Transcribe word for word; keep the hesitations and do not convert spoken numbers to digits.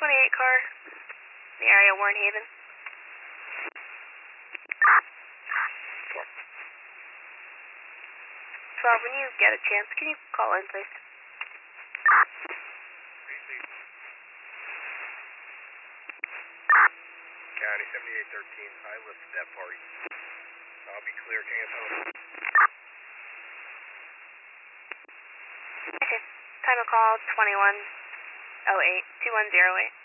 twenty-eight car, in the area of Warren Haven. twelve, when you get a chance, can you call in, please? County seventy-eight thirteen, I listed that party. I'll be clear, can you tell me? Okay, time of call twenty-one oh eight, two one zero eight.